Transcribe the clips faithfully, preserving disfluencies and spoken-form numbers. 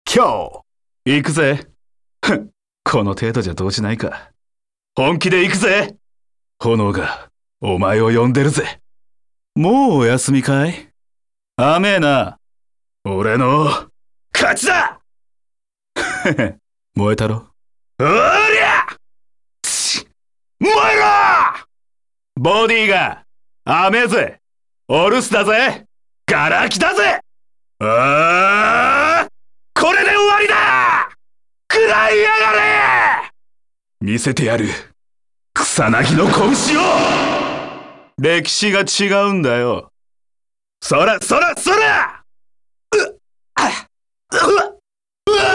今日行くぜ。ふん、この程度じゃ動じないか。本気で行くぜ。炎がお前を呼んでるぜ。もうお休みかい？甘えな。俺の勝ちだ。燃えたろ。おりゃ燃えろ。ボディが甘えぜ。お留守だぜ。ガラキだぜ。ああ、これで終わりだ。食らいやがれ。見せてやる、草薙の拳を。歴史が違うんだよ。そらそらそら。うっあうっうわ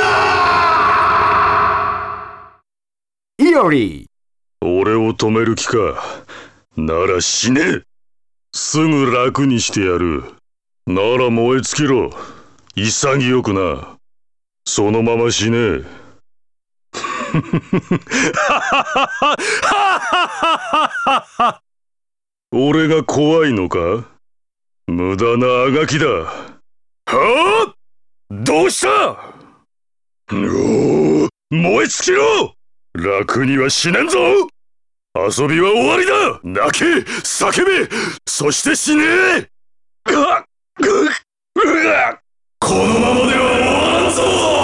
ー。イオリー、 俺を止める気か。なら死ね。すぐ楽にしてやる。なら燃え尽きろ。潔くな。そのまま死ね。俺が怖いのか？無駄なあがきだ。はあ？どうした？おお、燃え尽きろ。楽には死ねんぞ。遊びは終わりだ。泣け、叫べ、そして死ね。うわっ、うわっ、このままでは終わらん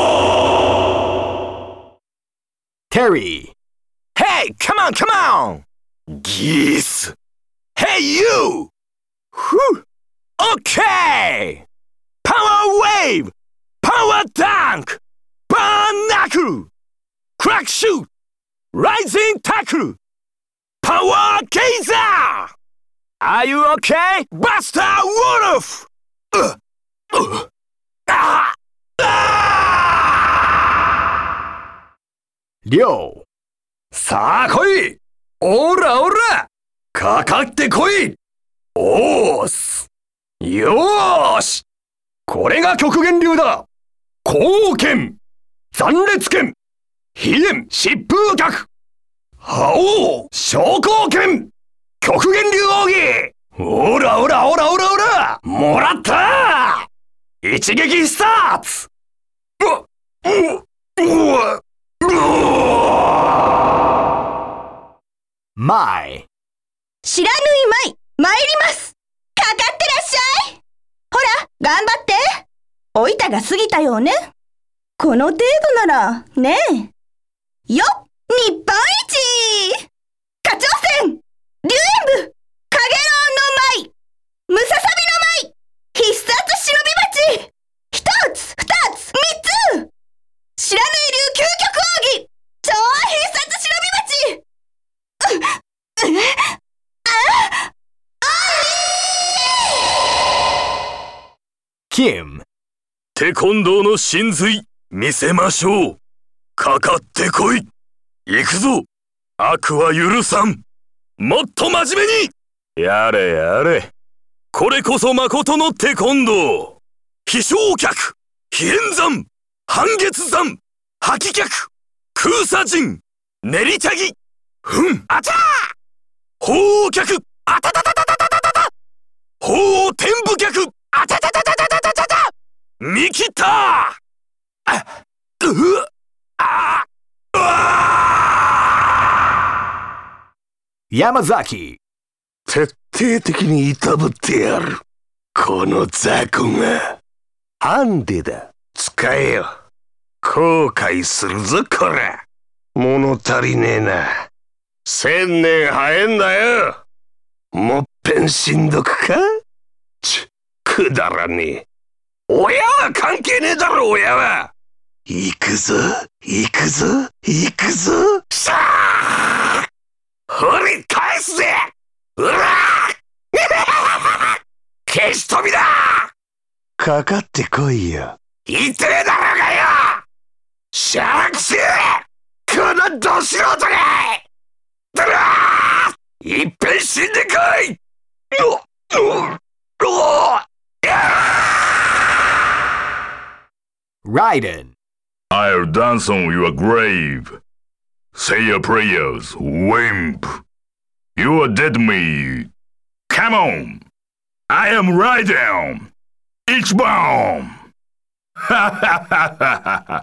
ぞ。 Terry. Hey, come on, come on! Geese! Hey, you! Whew! Okay! Power wave! Power dunk! Burn knuckle! Crack shoot! Rising tackle! Power gazer! Are you okay, Buster Wolf? Uh, uh, ah, ah! りょう、 さあ来い。おらおら、かかってこい。おーす。よーし。これが極限流だ。光剣、残烈剣、飛燕疾風脚、覇王昇降剣、極限流奥義。おらおらおらおらおら、もらった。一撃スターツ。うわ、うわ、うわ、うわ。 マイ。 知らぬいまい、参ります。かかってらっしゃい。ほら、頑張って。おいたが過ぎたようね。この程度なら、ねえ。よっ、日本一。課長戦、龍炎部、かげろうの舞、ムササビの舞、必殺忍び鉢。一つ、二つ、三つ。知らぬい流究極奥義、超必殺忍び鉢。うっ、うっ、あ、 キム。 テコンドーの神髄見せましょう。かかってこい。行くぞ。悪は許さん。もっと真面目に。やれやれ。これこそ誠のテコンドー。飛翔脚、飛燕山、半月山、吐き脚、空鎖陣、練りたぎ、ふん、あちゃー。鳳凰脚、あたたたたたたたた。鳳凰天部脚、あたたたたたたたたた。見切った。あ、うわ、あ、うわ。 山崎。 徹底的にいたぶってやる。この雑魚が。ハンデだ。使えよ。後悔するぞこら。物足りねえな。千年早えんだよ。もっぺんしんどくか。ち、くだらねえ。親は関係ねえだろ親は。行くぞ行くぞ行くぞ。さあ掘り返すぜ。うら消し飛びだ。かかってこいよ。痛えだろうがよ。しゃらくせえこのど素人が。だらーいっぺん死んでこい。うっうっうっ Raiden. I'll dance on your grave. Say your prayers, wimp. You are dead me. Come on. I am Raiden. Each bomb. Ha ha ha ha ha!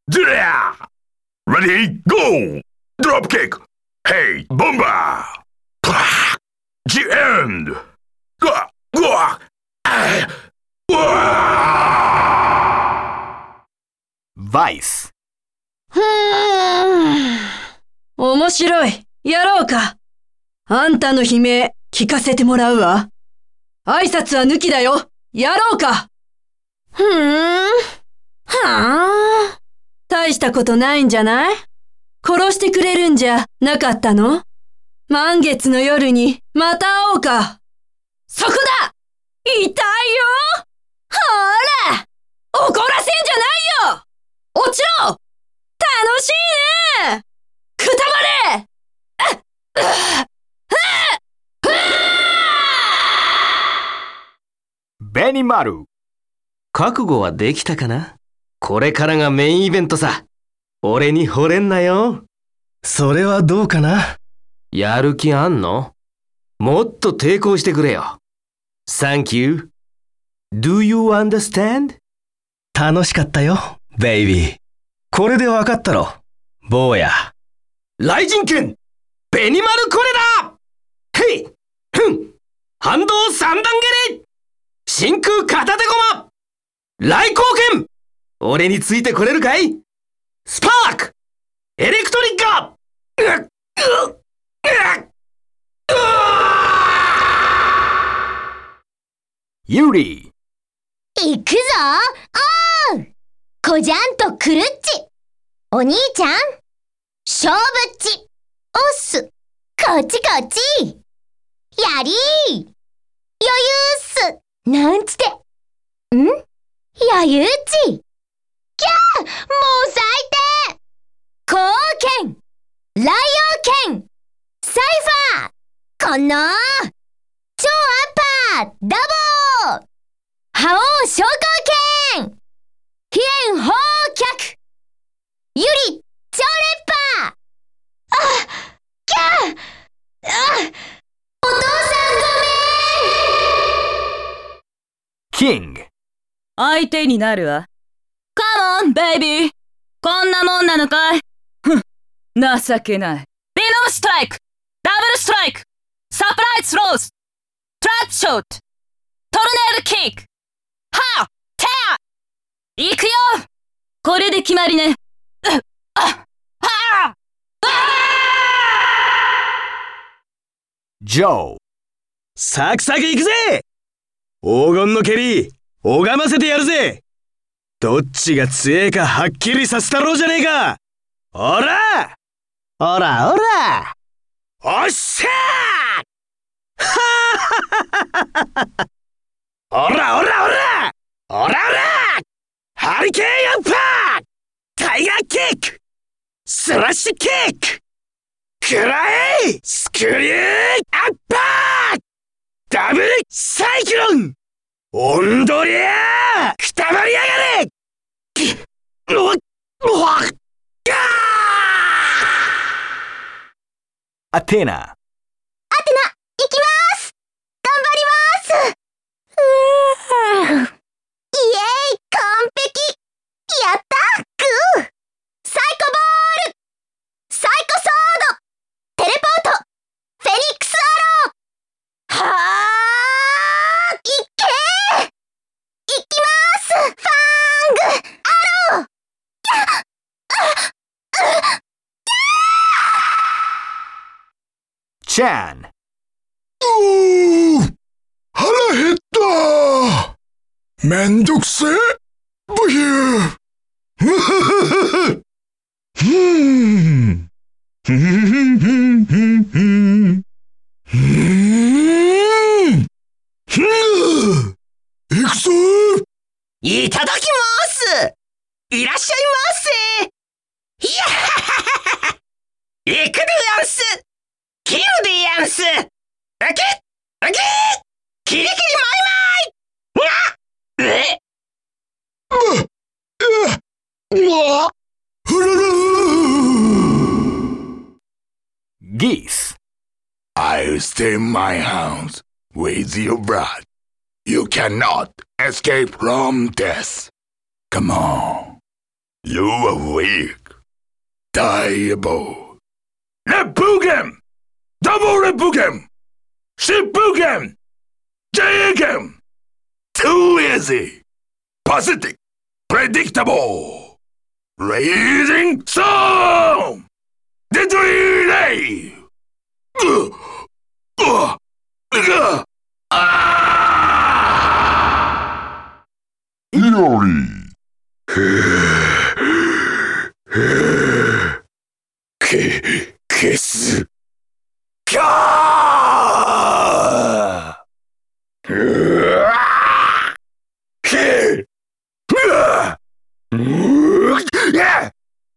Ready, go! Drop kick! Hey, bomba! The end! Vice。 ふーん。面白い。やろうか。あんたの悲鳴、聞かせてもらうわ。挨拶は抜きだよ。やろうか。ふーん。はあ。大したことないんじゃない？殺してくれるんじゃなかったの？満月の夜にまた会おうか。そこだ！痛いよ！ほら！怒らせんじゃないよ！落ちろ！楽しいね！くたばれ！ ベニマル。 覚悟はできたかな？これからがメインイベントさ。俺に惚れんなよ。それはどうかな？やる気あんの？もっと抵抗してくれよ。Thank you. Do you understand? 楽しかったよ、ベイビー。これでわかったろ、坊や。雷神剣、ベニマルコレだ！へい！ふん！反動三段蹴り！真空片手ごま！雷光剣！俺についてこれるかい？スパーク！エレクトリッカー！うっうっうっユリ。 行くぞおう！コジャンとクルッチ！お兄ちゃん勝負っち！おっす！こっちこっち！やりー！余裕っす！なんつって！ん？余裕っち！キャー！もう最低！光剣！ライオン剣！サイファー！この超アッパー！ダボー！覇王昇降剣！飛燕宝脚！ゆり超連覇！あ！キャー！あ！お父さんごめん！ キング。 相手になるわ。カモン、ベイビー。こんなもんなのかい？ふん、情けない。ビノーストライク！ダブルストライク！サプライズスローズ！トラップショット！トルネードキック！はぁ！テア！行くよ！これで決まりね。うっ！あ！はぁ！あジョー。 サクサク行くぜ！黄金の蹴り、拝ませてやるぜ！どっちが強えかはっきりさせたろうじゃねえか！おら！おらおら！おっしゃー！はー！おらおらおら！おらおら！ハリケーンアッパー！タイガーキック！スラッシュキック！くらえ！スクリューアッパー！ダブルサイクロン！オンドリアー！くたばりやがれ！うわっうわっガー！ アテナ。 アテナ、行きます！頑張ります！うーん。イエーイ、完璧！やったグー！サイコボール！サイコソード！テレポート！フェニックスアロー！はあ！いっけー！いきます！ファング！アロー！ チャン。 うー！腹減ったー！めんどくせえ！ブヒュー！ふふふふふーん。ふふふふふふん。ふーん。ふー！行くぞー！ いただきます！いらっしゃいませ！いやはははは！行くでやんす！切るでやんす！うけっうけっキリキリマイマイ！がっ！え？ うわ！ふららー！ ギース。 I'll stain my hands with your blood. You cannot escape from death. Come on. You are weak. Diable. Repugem! Double repugem! Shipugem! Jayagem! Too easy. Pathetic. Predictable. Raising storm! The delay! Uh, uh, uh, ah! Iori! Ke, kes. Ka! Ke! Yeah!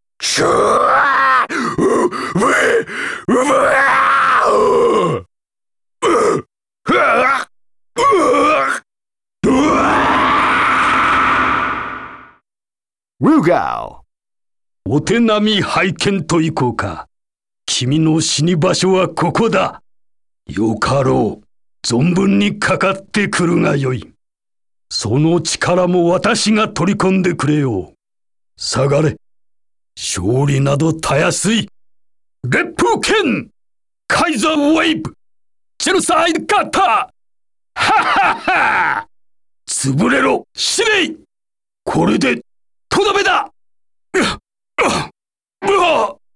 Rugao! お手並み拝見といこうか。君の死に場所はここだ。よかろう。存分にかかってくるがよい。その力も私が取り込んでくれよう。下がれ。勝利などたやすい。烈風剣カイザーウェイブジェノサイドカッターははは潰れろ司令これでとどめだうっうっうわっ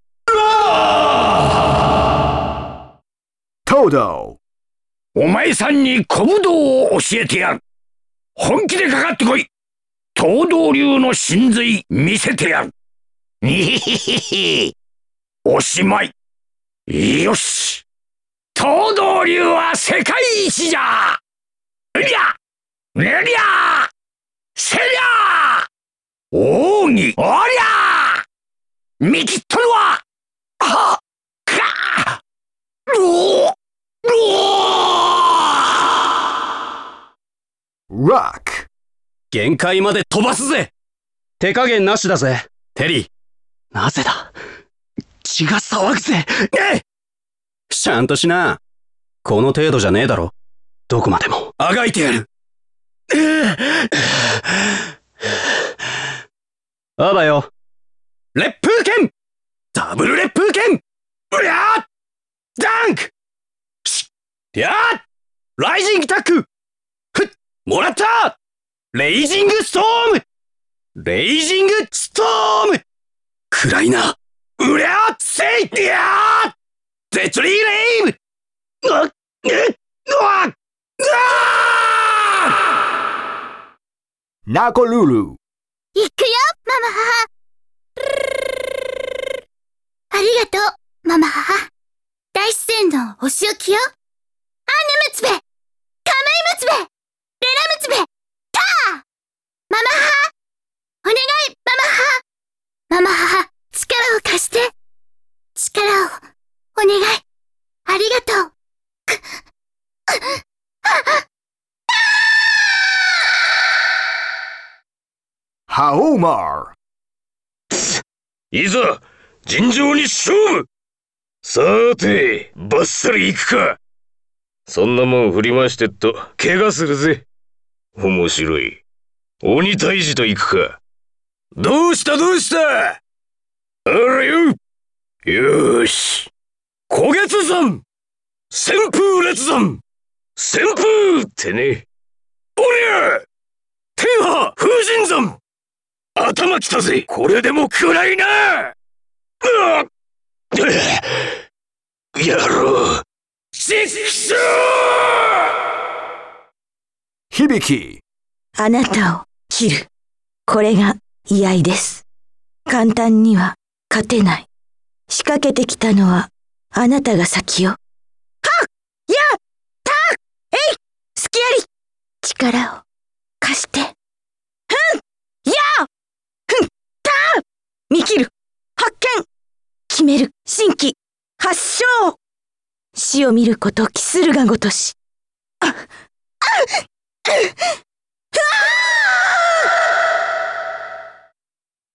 Todo! お前さんに小武道を教えてやる。本気でかかってこい。東道流の神髄見せてやる。にひひひ。おしまい。よし。東道流は世界一じゃ。うりゃ、うりゃ、せりゃ。奥義、おりゃ。見切っとるわ。はっ、か、うお、うお。 Rock! 限界まで飛ばすぜ手加減なしだぜテリーなぜだ血が騒ぐぜえちゃんとしなこの程度じゃねえだろどこまでもあがいてやるあばよ烈風剣ダブル烈風剣うりゃーダンクしっやーライジングタックふっもらったレイジングストームレイジングストーム暗いなうりゃーせいいやーゼトリーレイブうっうっうわっナコルル行くよ、ママ母。ありがとう、ママ母。大自然のお仕置きよ。アンネムツベ、カムイムツベ、レラムツベ、ターママ母お願い、ママ母ママ母、力を貸して。力を、お願い。ありがとう。く、 ハオマーいざ尋常に勝負さーてバッサリ行くかそんなもん振り回してっと怪我するぜ面白い鬼退治と行くかどうしたどうしたあらよよーし虎月山旋風列山旋風ってねおりゃ天波風神山頭きたぜこれでも暗いなうわっやろうシックショー響きあなたを切る。これが居合です。簡単には勝てない。仕掛けてきたのはあなたが先よ。はっやったえいすきやり力を貸して。ふんやふんた見切る発見決める新規発症死を見ること期するがごとし。あっあっうわ